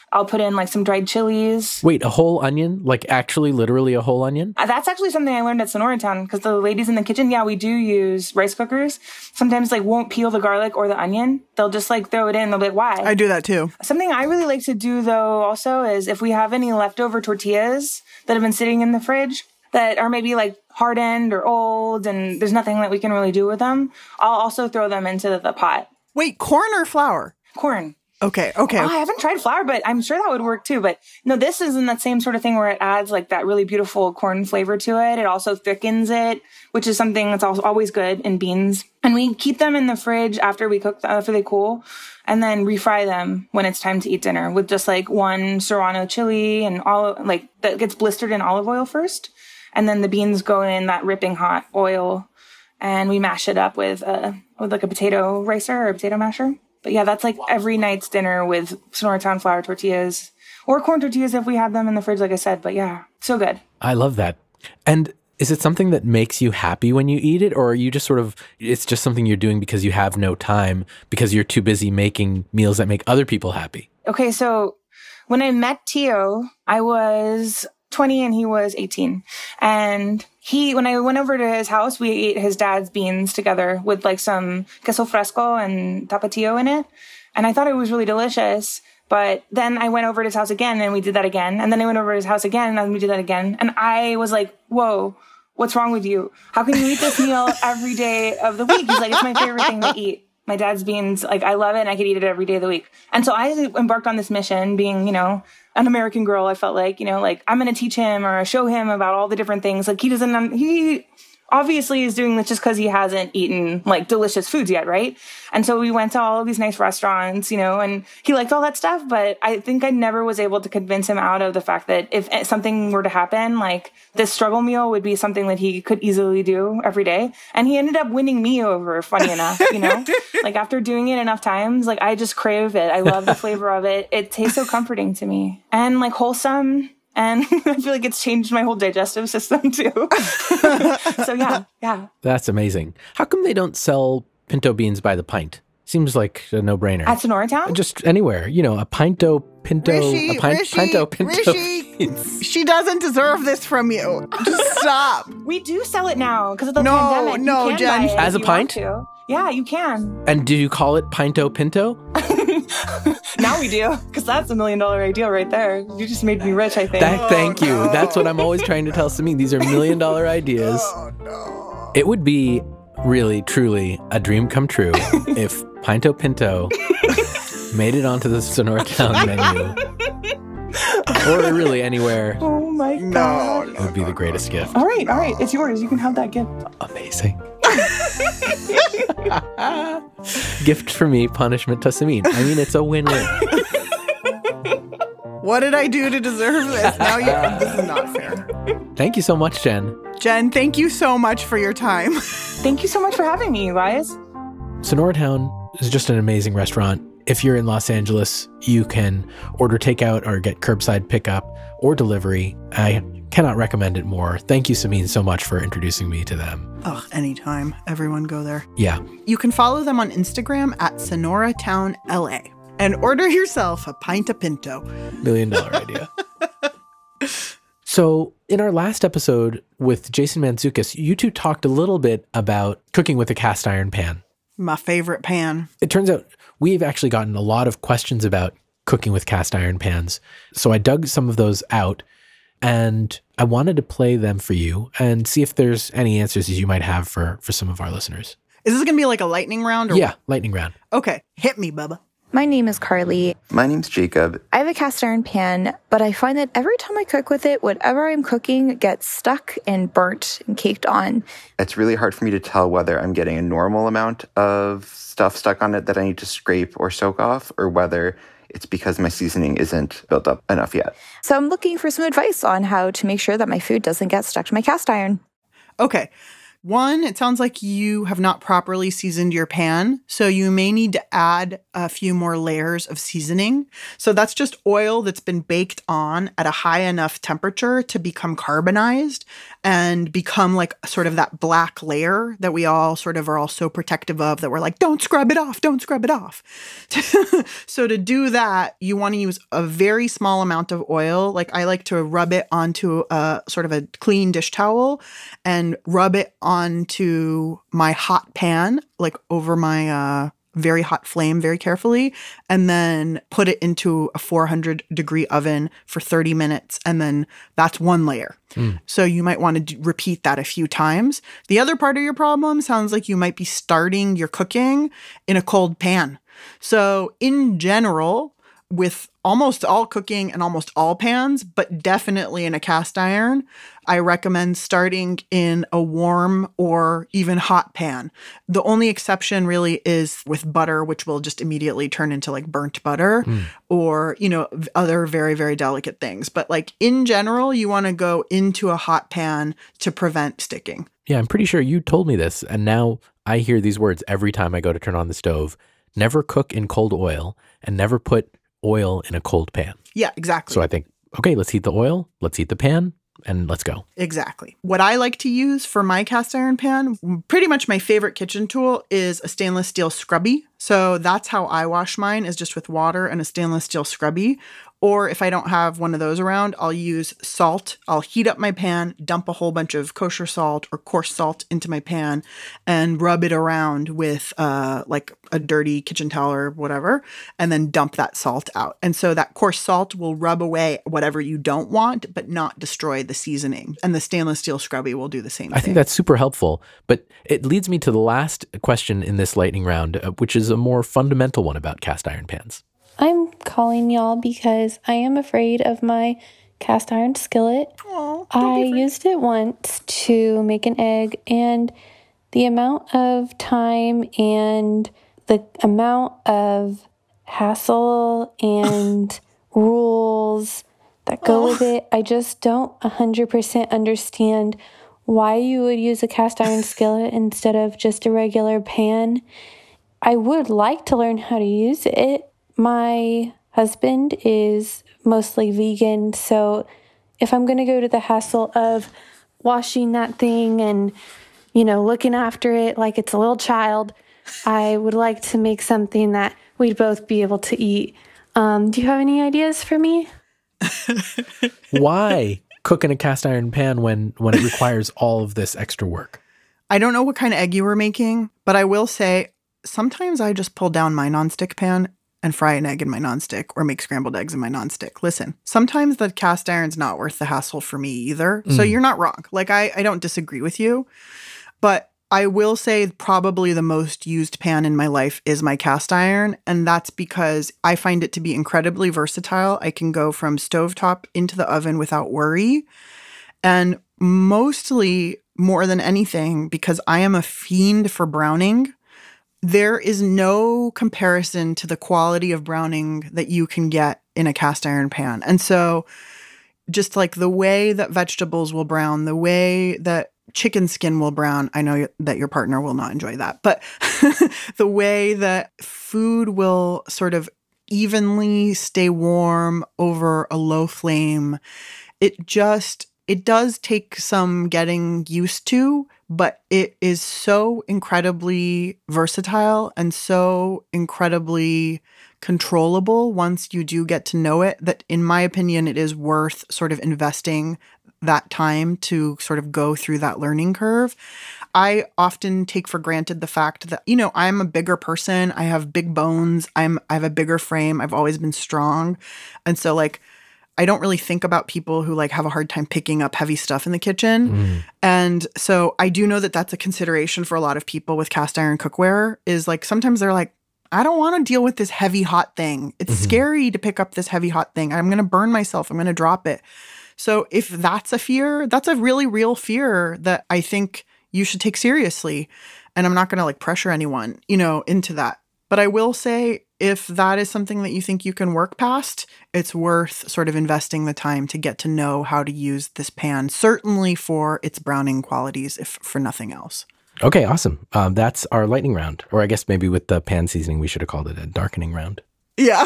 I'll put in like some dried chilies. Wait, a whole onion? Like actually, literally a whole onion? Uh, That's actually something I learned at Sonora Town because the ladies in the kitchen, yeah, we do use rice cookers. Sometimes like won't peel the garlic or the onion. They'll just like throw it in. They'll be like, why? I do that too. Something I really like to do though also is if we have any leftover tortillas that have been sitting in the fridge that are maybe like hardened or old and there's nothing that we can really do with them, I'll also throw them into the, the pot. Wait, corn or flour? Corn. Okay, okay. Oh, I haven't tried flour, but I'm sure that would work too. But no, this is in that same sort of thing where it adds like that really beautiful corn flavor to it. It also thickens it, which is something that's always good in beans. And we keep them in the fridge after we cook them, after they cool, and then refry them when it's time to eat dinner with just like one serrano chili and all like that gets blistered in olive oil first. And then the beans go in that ripping hot oil and we mash it up with uh, with like a potato ricer or a potato masher. But yeah, that's like every night's dinner with Sonora Town flour tortillas or corn tortillas if we have them in the fridge, like I said. But yeah, so good. I love that. And is it something that makes you happy when you eat it? Or are you just sort of, it's just something you're doing because you have no time, because you're too busy making meals that make other people happy? Okay, so when I met Tio, I was twenty and he was eighteen. And he, when I went over to his house, we ate his dad's beans together with like some queso fresco and tapatio in it. And I thought it was really delicious. But then I went over to his house again and we did that again. And then I went over to his house again and we did that again. And I was like, whoa, what's wrong with you? How can you eat this meal every day of the week? He's like, it's my favorite thing to eat. My dad's beans, like, I love it and I could eat it every day of the week. And so I embarked on this mission being, you know, an American girl. I felt like, you know, like I'm going to teach him or show him about all the different things. Like he doesn't, he obviously is doing this just because he hasn't eaten like delicious foods yet, right? And so we went to all of these nice restaurants, you know, and he liked all that stuff. But I think I never was able to convince him out of the fact that if something were to happen, like this struggle meal would be something that he could easily do every day. And he ended up winning me over, funny enough, you know, like after doing it enough times, like I just crave it. I love the flavor of it. It tastes so comforting to me and like wholesome. And I feel like it's changed my whole digestive system too. So yeah, yeah. That's amazing. How come they don't sell pinto beans by the pint? Seems like a no-brainer. At Sonora Town? Just anywhere. You know, a pinto, pinto, Rishi, a pint, Rishi, pinto, pinto Rishi, beans. She doesn't deserve this from you. Just stop. We do sell it now because of the No, pandemic. no, you can Jen. buy it As if a you pint? want to. Yeah, you can. And do you call it pinto, pinto? Now we do, because that's a million dollar idea right there. You just made me rich, I think. That, thank you. That's what I'm always trying to tell Samin. These are million dollar ideas. Oh, no. It would be really, truly a dream come true if Pinto Pinto made it onto the Sonora Town menu. Or really anywhere. Oh my God. No, It would be the greatest gift. All right, all right. It's yours. You can have that gift. Amazing. Gift for me, punishment to Samin. I mean, it's a win-win. What did I do to deserve this? Now you this is not fair. Thank you so much, Jen. Jen, thank you so much for your time. Thank you so much for having me, you guys. Sonora Town is just an amazing restaurant. If you're in Los Angeles, you can order takeout or get curbside pickup or delivery. I cannot recommend it more. Thank you, Samin, so much for introducing me to them. Ugh, anytime. Everyone go there. Yeah. You can follow them on Instagram at Sonora Town L A and order yourself a pint of pinto. Million dollar idea. So in our last episode with Jason Mantzoukas, you two talked a little bit about cooking with a cast iron pan. My favorite pan. It turns out we've actually gotten a lot of questions about cooking with cast iron pans. So I dug some of those out and I wanted to play them for you and see if there's any answers you might have for, for some of our listeners. Is this going to be like a lightning round? Or Yeah, lightning round. Okay, hit me, Bubba. My name is Carly. My name's Jacob. I have a cast iron pan, but I find that every time I cook with it, whatever I'm cooking gets stuck and burnt and caked on. It's really hard for me to tell whether I'm getting a normal amount of stuff stuck on it that I need to scrape or soak off, or whether it's because my seasoning isn't built up enough yet. So I'm looking for some advice on how to make sure that my food doesn't get stuck to my cast iron. Okay, One, it sounds like you have not properly seasoned your pan, so you may need to add a few more layers of seasoning. So that's just oil that's been baked on at a high enough temperature to become carbonized and become like sort of that black layer that we all sort of are all so protective of, that we're like, don't scrub it off, don't scrub it off. So to do that, you want to use a very small amount of oil. Like I like to rub it onto a sort of a clean dish towel and rub it onto my hot pan, like over my uh, very hot flame very carefully, and then put it into a four hundred degree oven for thirty minutes. And then that's one layer. Mm. So you might want to d- repeat that a few times. The other part of your problem sounds like you might be starting your cooking in a cold pan. So in general, with almost all cooking and almost all pans, but definitely in a cast iron, I recommend starting in a warm or even hot pan. The only exception really is with butter, which will just immediately turn into like burnt butter mm. or, you know, other very, very delicate things. But like in general, you want to go into a hot pan to prevent sticking. Yeah, I'm pretty sure you told me this. And now I hear these words every time I go to turn on the stove. Never cook in cold oil and never put oil in a cold pan. Yeah, exactly. So I think, okay, let's heat the oil, let's heat the pan, and let's go. Exactly. What I like to use for my cast iron pan, pretty much my favorite kitchen tool is a stainless steel scrubby. So that's how I wash mine, is just with water and a stainless steel scrubby. Or if I don't have one of those around, I'll use salt. I'll heat up my pan, dump a whole bunch of kosher salt or coarse salt into my pan, and rub it around with uh, like a dirty kitchen towel or whatever, and then dump that salt out. And so that coarse salt will rub away whatever you don't want, but not destroy the seasoning. And the stainless steel scrubby will do the same thing. I think that's super helpful. But it leads me to the last question in this lightning round, uh, which is a more fundamental one about cast iron pans. I'm calling y'all because I am afraid of my cast iron skillet. Aww, I used it once to make an egg, and the amount of time and the amount of hassle and rules that go oh. with it, I just don't one hundred percent understand why you would use a cast iron skillet instead of just a regular pan. I would like to learn how to use it. My husband is mostly vegan, so if I'm going to go to the hassle of washing that thing and, you know, looking after it like it's a little child, I would like to make something that we'd both be able to eat. Um, do you have any ideas for me? Why cook in a cast iron pan when, when it requires all of this extra work? I don't know what kind of egg you were making, but I will say sometimes I just pull down my nonstick pan and fry an egg in my nonstick or make scrambled eggs in my nonstick. Listen, sometimes the cast iron's not worth the hassle for me either. Mm. So you're not wrong. Like, I, I don't disagree with you. But I will say probably the most used pan in my life is my cast iron. And that's because I find it to be incredibly versatile. I can go from stovetop into the oven without worry. And mostly, more than anything, because I am a fiend for browning, there is no comparison to the quality of browning that you can get in a cast iron pan. And so just like the way that vegetables will brown, the way that chicken skin will brown, I know that your partner will not enjoy that, but the way that food will sort of evenly stay warm over a low flame, it just, it does take some getting used to, but it is so incredibly versatile and so incredibly controllable once you do get to know it, that in my opinion, it is worth sort of investing that time to sort of go through that learning curve. I often take for granted the fact that, you know, I'm a bigger person. I have big bones. I'm, I have a bigger frame. I've always been strong. And so like, I don't really think about people who like have a hard time picking up heavy stuff in the kitchen. Mm. And so I do know that that's a consideration for a lot of people with cast iron cookware, is like sometimes they're like, I don't want to deal with this heavy hot thing. It's mm-hmm. scary to pick up this heavy hot thing. I'm going to burn myself. I'm going to drop it. So if that's a fear, that's a really real fear that I think you should take seriously. And I'm not going to like pressure anyone, you know, into that. But I will say, if that is something that you think you can work past, it's worth sort of investing the time to get to know how to use this pan, certainly for its browning qualities, if for nothing else. Okay, awesome. Um, that's our lightning round. Or I guess maybe with the pan seasoning, we should have called it a darkening round. Yeah.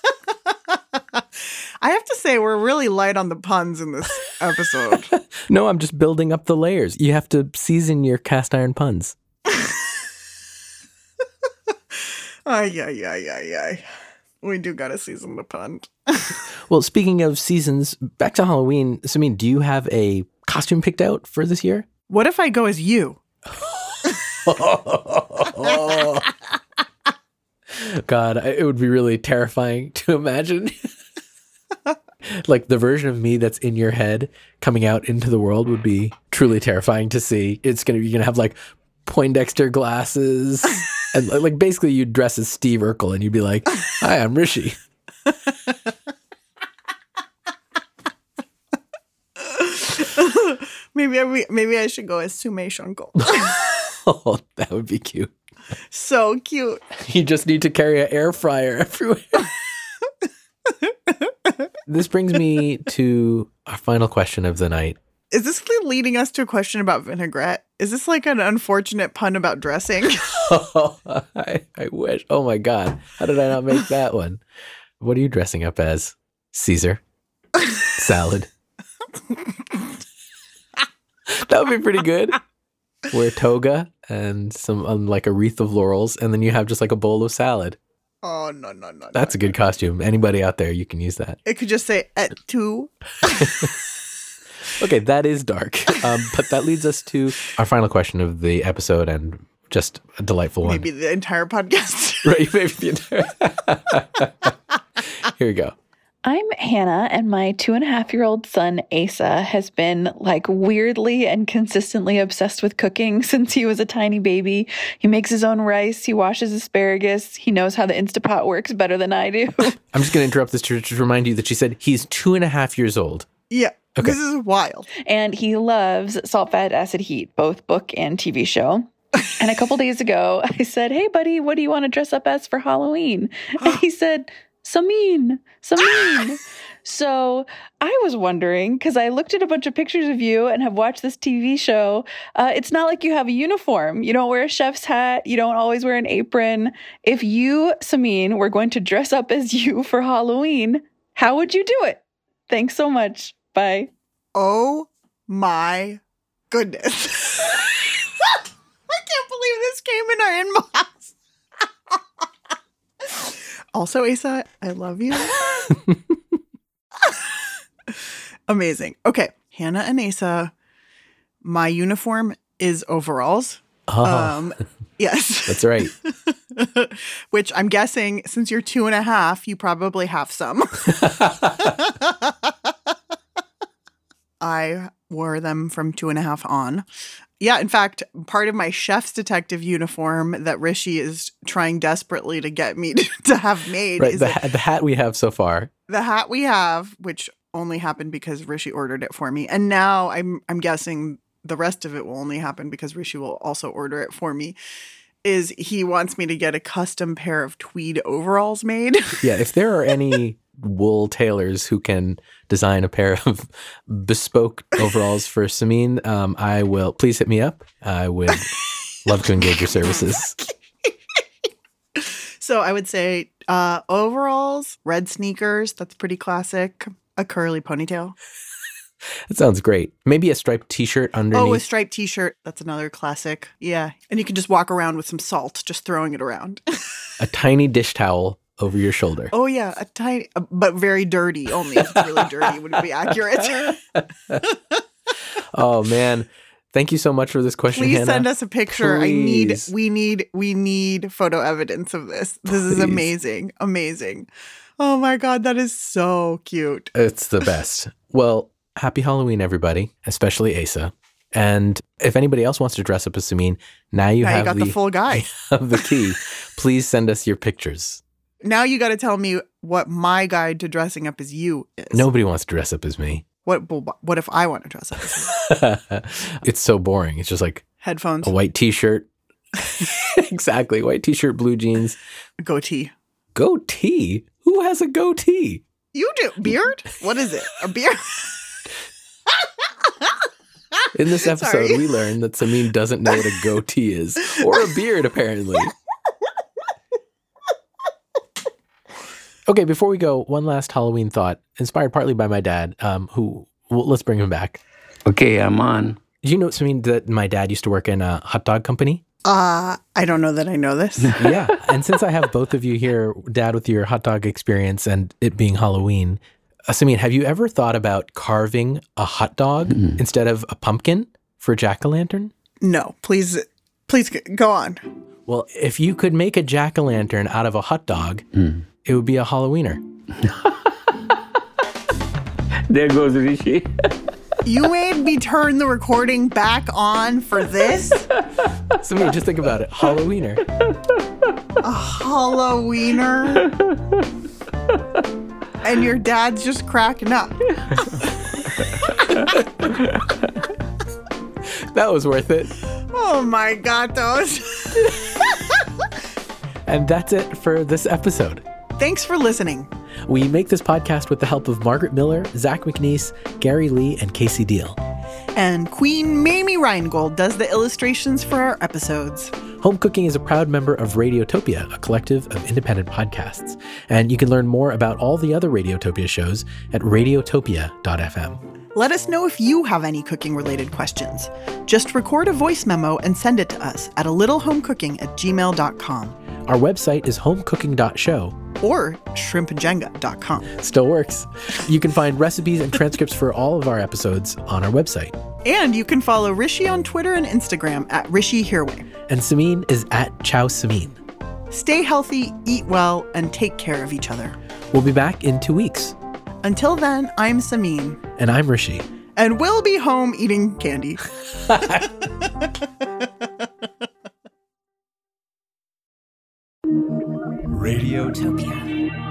I have to say, we're really light on the puns in this episode. No, I'm just building up the layers. You have to season your cast iron puns. Ay, ay, ay, ay, ay. We do gotta season the pun. Well, speaking of seasons, back to Halloween. Samin, do you have a costume picked out for this year? What if I go as you? God, it would be really terrifying to imagine. Like the version of me that's in your head coming out into the world would be truly terrifying to see. It's gonna you're gonna have like Poindexter glasses, and like basically you'd dress as Steve Urkel, and you'd be like, "Hi, I'm Rishi." maybe I maybe I should go as Sumesh Uncle. Oh, that would be cute. So cute. You just need to carry an air fryer everywhere. This brings me to our final question of the night. Is this leading us to a question about vinaigrette? Is this like an unfortunate pun about dressing? Oh, I, I wish. Oh my God. How did I not make that one? What are you dressing up as? Caesar? Salad? That would be pretty good. Wear toga and some um, like a wreath of laurels, and then you have just like a bowl of salad. Oh, no, no, no. That's no, a good no. costume. Anybody out there, you can use that. It could just say et tu. Okay, that is dark. Um, but that leads us to our final question of the episode, and just a delightful one. Maybe the entire podcast. Right, maybe the entire. Here we go. I'm Hannah, and my two and a half year old son, Asa, has been like weirdly and consistently obsessed with cooking since he was a tiny baby. He makes his own rice. He washes asparagus. He knows how the Instapot works better than I do. I'm just going to interrupt this to, to remind you that she said he's two and a half years old. Yeah. Okay. This is wild. And he loves Salt, Fat, Acid, Heat, both book and T V show. And a couple days ago, I said, "Hey, buddy, what do you want to dress up as for Halloween?" And he said, Samin, Samin. So I was wondering, because I looked at a bunch of pictures of you and have watched this T V show. Uh, it's not like you have a uniform. You don't wear a chef's hat. You don't always wear an apron. If you, Samin, were going to dress up as you for Halloween, how would you do it? Thanks so much. Bye. Oh my goodness. I can't believe this came in our inbox. Also, Asa, I love you. Amazing. Okay. Hannah and Asa, my uniform is overalls. Oh, Um, yes. that's right. Which I'm guessing, since you're two and a half, you probably have some. I wore them from two and a half on. Yeah, in fact, part of my chef's detective uniform that Rishi is trying desperately to get me to, to have made Right, is the, a- ha- the hat we have so far. the hat we have, which only happened because Rishi ordered it for me. And now I'm I'm guessing the rest of it will only happen because Rishi will also order it for me, is he wants me to get a custom pair of tweed overalls made. Yeah, if there are any wool tailors who can design a pair of bespoke overalls for Samin, um, I will, please hit me up. I would love to engage your services. So I would say uh, overalls, red sneakers, that's pretty classic, a curly ponytail. That sounds great. Maybe a striped t-shirt underneath. Oh, a striped t-shirt, that's another classic. Yeah, and you can just walk around with some salt, just throwing it around. A tiny dish towel over your shoulder. Oh yeah, a tiny, uh, but very dirty. Only if it's really dirty would it be accurate. Oh man, thank you so much for this question, Please Hannah. send us a picture. I need, Please. we need, we need photo evidence of this. This is Please. amazing, amazing. Oh my God, that is so cute. It's the best. Well, happy Halloween, everybody, especially Asa. And if anybody else wants to dress up as Samin, now you Now you have got the full guy. of the key. Please send us your pictures. Now you got to tell me what my guide to dressing up as you is. Nobody wants to dress up as me. What what if I want to dress up as you? It's so boring. It's just like Headphones. a white t-shirt, Exactly. White t-shirt, blue jeans. Goatee. Goatee? Who has a goatee? You do. Beard? What is it? A beard? In this episode, Sorry. we learned that Samin doesn't know what a goatee is. Or a beard, apparently. Okay, before we go, one last Halloween thought, inspired partly by my dad, um, who, well, let's bring him back. Okay, I'm on. Did you know, Samin, that my dad used to work in a hot dog company? Uh, I don't know that I know this. Yeah. And since I have both of you here, Dad, with your hot dog experience and it being Halloween, uh, Samin, have you ever thought about carving a hot dog mm. instead of a pumpkin for jack-o'-lantern? No, please, please go on. Well, if you could make a jack-o'-lantern out of a hot dog, mm. it would be a Halloweener. There goes Rishi. You made me turn the recording back on for this? Samin, just think about it. Halloweener. A Halloweener? And your dad's just cracking up. That was worth it. Oh my God, those. And that's it for this episode. Thanks for listening. We make this podcast with the help of Margaret Miller, Zach McNeese, Gary Lee, and Casey Deal. And Queen Mamie Reingold does the illustrations for our episodes. Home Cooking is a proud member of Radiotopia, a collective of independent podcasts. And you can learn more about all the other Radiotopia shows at radiotopia dot f m. Let us know if you have any cooking-related questions. Just record a voice memo and send it to us at a little home cooking at gmail dot com. Our website is home cooking dot show. Or shrimp jenga dot com. Still works. You can find recipes and transcripts for all of our episodes on our website. And you can follow Rishi on Twitter and Instagram at Rishi Hirway. And Samin is at Chow Samin. Stay healthy, eat well, and take care of each other. We'll be back in two weeks. Until then, I'm Samin. And I'm Rishi. And we'll be home eating candy. Radiotopia.